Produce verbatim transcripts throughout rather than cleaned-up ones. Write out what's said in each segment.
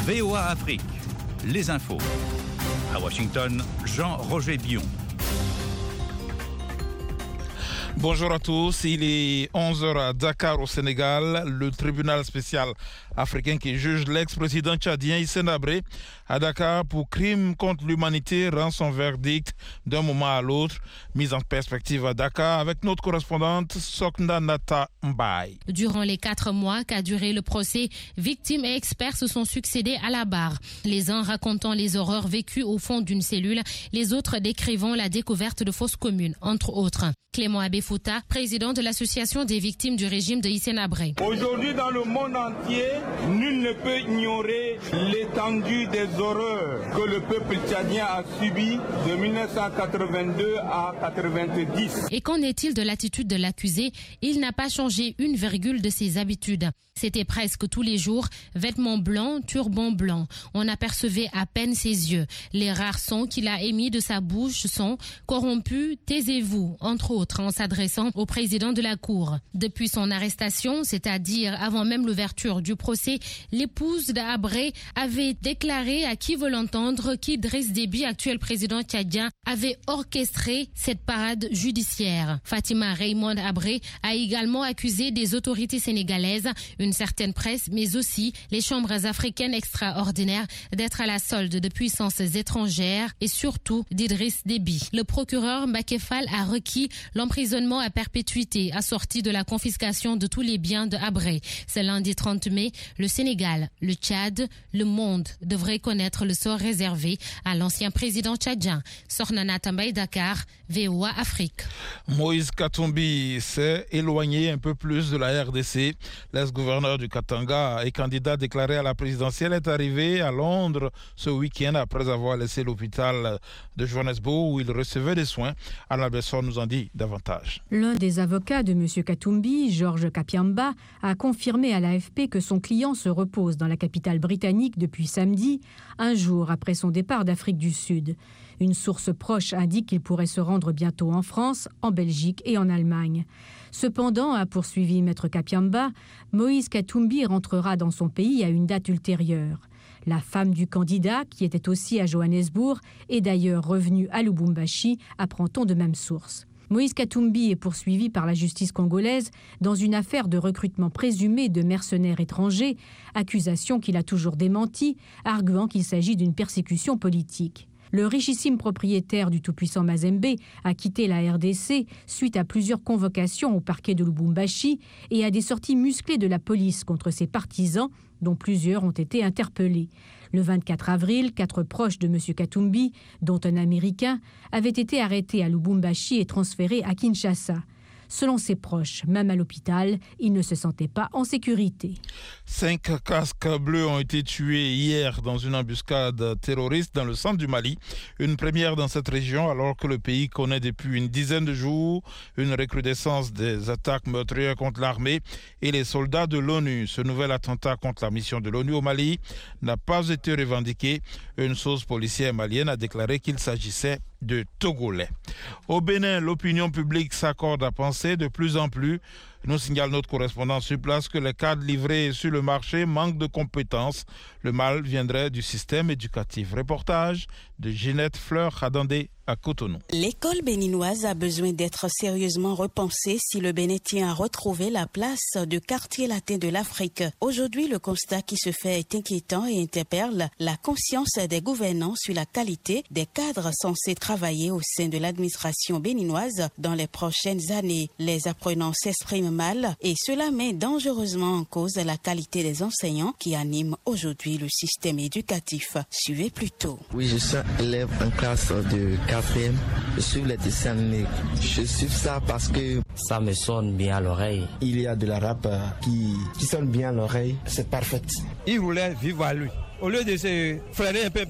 V O A Afrique, les infos. À Washington, Jean-Roger Bion. Bonjour à tous, il est onze heures à Dakar au Sénégal. Le tribunal spécial africain qui juge l'ex-président tchadien Hissène Habré à Dakar pour crime contre l'humanité rend son verdict d'un moment à l'autre. Mise en perspective à Dakar avec notre correspondante Sokna Nata Mbaye. Durant les quatre mois qu'a duré le procès, victimes et experts se sont succédés à la barre. Les uns racontant les horreurs vécues au fond d'une cellule, les autres décrivant la découverte de fosses communes, entre autres. Clément Abefouta, président de l'association des victimes du régime de Hissène Habré. Aujourd'hui, dans le monde entier, nul ne peut ignorer l'étendue des horreurs que le peuple tchadien a subies de mille neuf cent quatre-vingt-deux à quatre-vingt-dix. Et qu'en est-il de l'attitude de l'accusé? Il n'a pas changé une virgule de ses habitudes. C'était presque tous les jours, vêtements blancs, turban blanc. On apercevait à peine ses yeux. Les rares sons qu'il a émis de sa bouche sont « corrompus, taisez-vous », entre autres, en s'adressant au président de la Cour. Depuis son arrestation, c'est-à-dire avant même l'ouverture du procès, l'épouse d'Habré avait déclaré à qui veut l'entendre qu'Idriss Déby, actuel président tchadien, avait orchestré cette parade judiciaire. Fatima Raymond Habré a également accusé des autorités sénégalaises, une certaine presse, mais aussi les chambres africaines extraordinaires d'être à la solde de puissances étrangères et surtout d'Idriss Déby. Le procureur Mbacké Fall a requis l'emprisonnement à perpétuité assorti de la confiscation de tous les biens de Habré. Ce lundi trente mai, le Sénégal, le Tchad, le monde devraient connaître le sort réservé à l'ancien président tchadien. Sornana Tambaye, Dakar, V O A Afrique. Moïse Katumbi s'est éloigné un peu plus de la R D C. L'ex-gouverneur du Katanga et candidat déclaré à la présidentielle est arrivé à Londres ce week-end après avoir laissé l'hôpital de Johannesburg où il recevait des soins. Anna Besson nous en dit davantage. L'un des avocats de M. Katumbi, Georges Kapiamba, a confirmé à l'A F P que son client se repose dans la capitale britannique depuis samedi, un jour après son départ d'Afrique du Sud. Une source proche indique qu'il pourrait se rendre bientôt en France, en Belgique et en Allemagne. Cependant, a poursuivi Maître Kapiamba, Moïse Katumbi rentrera dans son pays à une date ultérieure. La femme du candidat, qui était aussi à Johannesburg, est d'ailleurs revenue à Lubumbashi, apprend-on de même source. Moïse Katumbi est poursuivi par la justice congolaise dans une affaire de recrutement présumé de mercenaires étrangers, accusation qu'il a toujours démentie, arguant qu'il s'agit d'une persécution politique. Le richissime propriétaire du tout-puissant Mazembe a quitté la R D C suite à plusieurs convocations au parquet de Lubumbashi et à des sorties musclées de la police contre ses partisans, dont plusieurs ont été interpellés. Le vingt-quatre avril, quatre proches de M. Katumbi, dont un Américain, avaient été arrêtés à Lubumbashi et transférés à Kinshasa. Selon ses proches, même à l'hôpital, il ne se sentait pas en sécurité. Cinq casques bleus ont été tués hier dans une embuscade terroriste dans le centre du Mali. Une première dans cette région alors que le pays connaît depuis une dizaine de jours une recrudescence des attaques meurtrières contre l'armée et les soldats de l'ONU. Ce nouvel attentat contre la mission de l'ONU au Mali n'a pas été revendiqué. Une source policière malienne a déclaré qu'il s'agissait de Togolais. Au Bénin, l'opinion publique s'accorde à penser de plus en plus, nous signale notre correspondant sur place, que les cadres livrés sur le marché manquent de compétences. Le mal viendrait du système éducatif. Reportage de Ginette Fleur-Khadandé à Cotonou. L'école béninoise a besoin d'être sérieusement repensée si le Bénin tient à retrouver la place de quartier latin de l'Afrique. Aujourd'hui, le constat qui se fait est inquiétant et interpelle la conscience des gouvernants sur la qualité des cadres censés travailler au sein de l'administration béninoise dans les prochaines années. Les apprenants s'expriment mal et cela met dangereusement en cause la qualité des enseignants qui animent aujourd'hui le système éducatif. Suivez plutôt. Oui, je suis élève en classe de quatrième. Je suis les dessins animés. Je suis ça parce que ça me sonne bien à l'oreille. Il y a de la rap qui, qui sonne bien à l'oreille. C'est parfait. Il voulait vivre à lui. Au lieu de se freiner un peu, un peu là,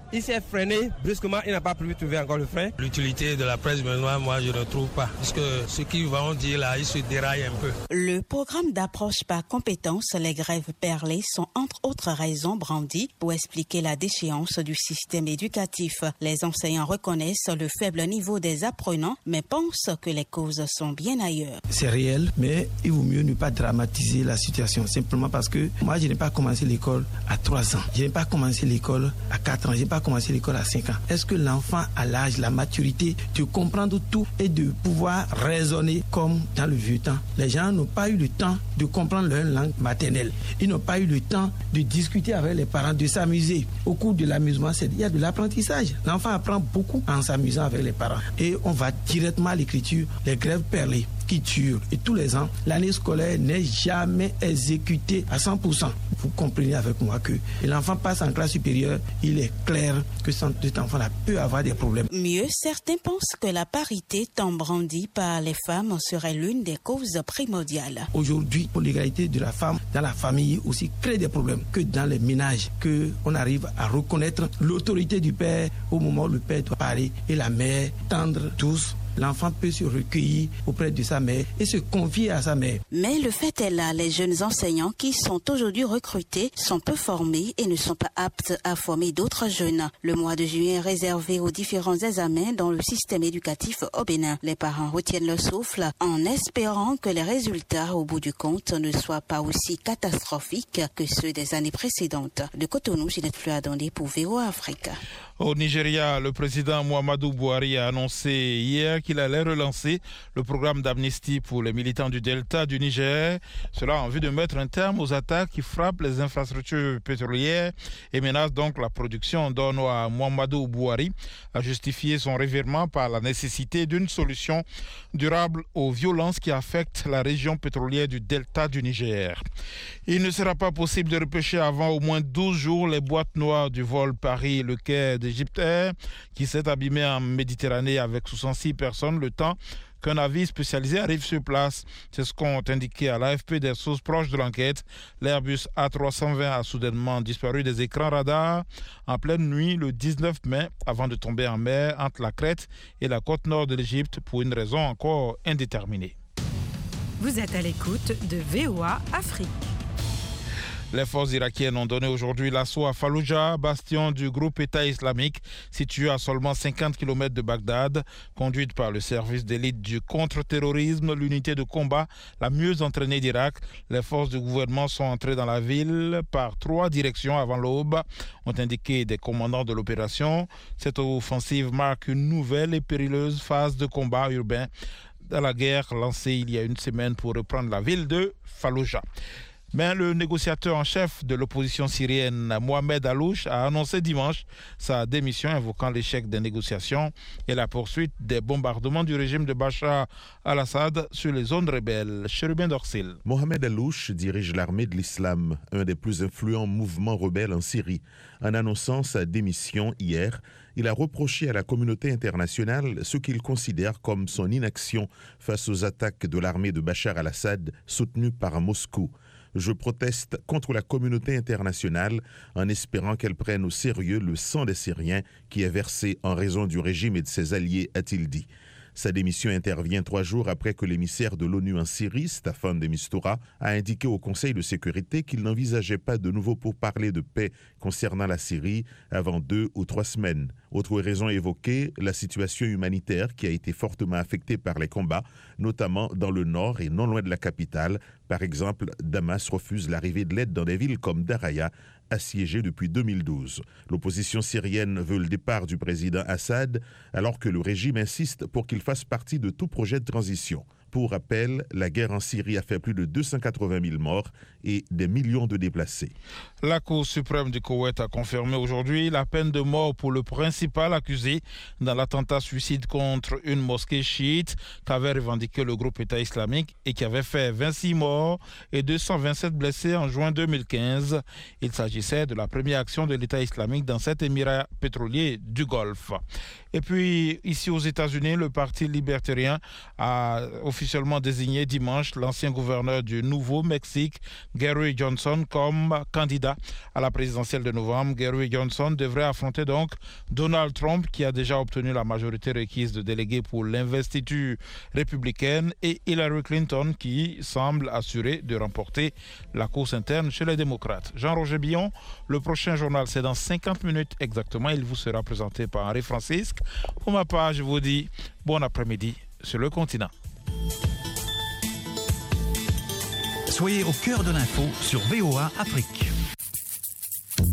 il s'est freiné brusquement, il n'a pas pu trouver encore le frein. L'utilité de la presse benoît, moi je ne trouve pas, parce que ce qu'ils vont dire là, ils se déraillent un peu. Le programme d'approche par compétences, les grèves perlées, sont entre autres raisons brandies pour expliquer la déchéance du système éducatif. Les enseignants reconnaissent le faible niveau des apprenants, mais pensent que les causes sont bien ailleurs. C'est réel, mais il vaut mieux ne pas dramatiser la situation, simplement parce que moi je n'ai pas commencé l'école à trois ans, je n'ai pas commencé l'école à quatre ans, je n'ai pas commencé l'école à cinq ans. Est-ce que l'enfant a l'âge, la maturité de comprendre tout et de pouvoir raisonner comme dans le vieux temps? Les gens n'ont pas eu le temps de comprendre leur langue maternelle. Ils n'ont pas eu le temps de discuter avec les parents, de s'amuser. Au cours de l'amusement, c'est, il y a de l'apprentissage. L'enfant apprend beaucoup en s'amusant avec les parents. Et on va directement à l'écriture, les grèves perlées qui tuent. Et tous les ans, l'année scolaire n'est jamais exécutée à cent pour cent. Vous comprenez avec moi que l'enfant passe en classe supérieure, il est clair que cet enfant-là peut avoir des problèmes. Mieux, certains pensent que la parité tant brandie par les femmes serait l'une des causes primordiales. Aujourd'hui, pour l'égalité de la femme dans la famille aussi crée des problèmes que dans les ménages, qu'on arrive à reconnaître l'autorité du père au moment où le père doit parler et la mère tendre tous. L'enfant peut se recueillir auprès de sa mère et se confier à sa mère. Mais le fait est là, les jeunes enseignants qui sont aujourd'hui recrutés sont peu formés et ne sont pas aptes à former d'autres jeunes. Le mois de juillet est réservé aux différents examens dans le système éducatif au Bénin. Les parents retiennent leur souffle en espérant que les résultats, au bout du compte, ne soient pas aussi catastrophiques que ceux des années précédentes. De Cotonou, Ginette Fleur-Adondé pour V O A Afrique. Au Nigeria, le président Muhammadu Buhari a annoncé hier qu'il allait relancer le programme d'amnistie pour les militants du Delta du Niger. Cela en vue de mettre un terme aux attaques qui frappent les infrastructures pétrolières et menacent donc la production. Donne Muhammadu Buhari a justifié son revirement par la nécessité d'une solution durable aux violences qui affectent la région pétrolière du Delta du Niger. Il ne sera pas possible de repêcher avant au moins douze jours les boîtes noires du vol Paris-Le Caire d'Égypte Air qui s'est abîmé en Méditerranée avec soixante-six personnes le temps qu'un navire spécialisé arrive sur place. C'est ce qu'ont indiqué à l'A F P des sources proches de l'enquête. L'Airbus A trois cent vingt a soudainement disparu des écrans radars en pleine nuit le dix-neuf mai avant de tomber en mer entre la Crète et la côte nord de l'Égypte pour une raison encore indéterminée. Vous êtes à l'écoute de V O A Afrique. Les forces irakiennes ont donné aujourd'hui l'assaut à Fallujah, bastion du groupe État islamique, situé à seulement cinquante kilomètres de Bagdad. Conduite par le service d'élite du contre-terrorisme, l'unité de combat la mieux entraînée d'Irak, les forces du gouvernement sont entrées dans la ville par trois directions avant l'aube, ont indiqué des commandants de l'opération. Cette offensive marque une nouvelle et périleuse phase de combat urbain dans la guerre lancée il y a une semaine pour reprendre la ville de Fallujah. Mais le négociateur en chef de l'opposition syrienne, Mohamed Alouche, a annoncé dimanche sa démission, invoquant l'échec des négociations et la poursuite des bombardements du régime de Bachar al-Assad sur les zones rebelles. Chérubin Dorsil. Mohamed Alouche dirige l'armée de l'islam, un des plus influents mouvements rebelles en Syrie. En annonçant sa démission hier, il a reproché à la communauté internationale ce qu'il considère comme son inaction face aux attaques de l'armée de Bachar al-Assad soutenue par Moscou. Je proteste contre la communauté internationale en espérant qu'elle prenne au sérieux le sang des Syriens qui est versé en raison du régime et de ses alliés, a-t-il dit. Sa démission intervient trois jours après que l'émissaire de l'ONU en Syrie, Staffan de Mistura, a indiqué au Conseil de sécurité qu'il n'envisageait pas de nouveau pourparlers de paix concernant la Syrie avant deux ou trois semaines. Autre raison évoquée, la situation humanitaire qui a été fortement affectée par les combats, notamment dans le nord et non loin de la capitale. Par exemple, Damas refuse l'arrivée de l'aide dans des villes comme Daraya, assiégée depuis deux mille douze. L'opposition syrienne veut le départ du président Assad, alors que le régime insiste pour qu'il fasse partie de tout projet de transition. Pour rappel, la guerre en Syrie a fait plus de deux cent quatre-vingt mille morts et des millions de déplacés. La Cour suprême du Koweït a confirmé aujourd'hui la peine de mort pour le principal accusé dans l'attentat suicide contre une mosquée chiite qu'avait revendiqué le groupe État islamique et qui avait fait vingt-six morts et deux cent vingt-sept blessés en juin deux mille quinze. Il s'agissait de la première action de l'État islamique dans cet émirat pétrolier du Golfe. Et puis, ici aux États-Unis, le Parti libertarien a officiellement officiellement désigné dimanche l'ancien gouverneur du Nouveau-Mexique, Gary Johnson, comme candidat à la présidentielle de novembre. Gary Johnson devrait affronter donc Donald Trump, qui a déjà obtenu la majorité requise de délégués pour l'investiture républicaine, et Hillary Clinton, qui semble assurer de remporter la course interne chez les démocrates. Jean-Roger Billon, le prochain journal, c'est dans cinquante minutes exactement. Il vous sera présenté par Henri Francisque. Pour ma part, je vous dis bon après-midi sur le continent. Soyez au cœur de l'info sur V O A Afrique.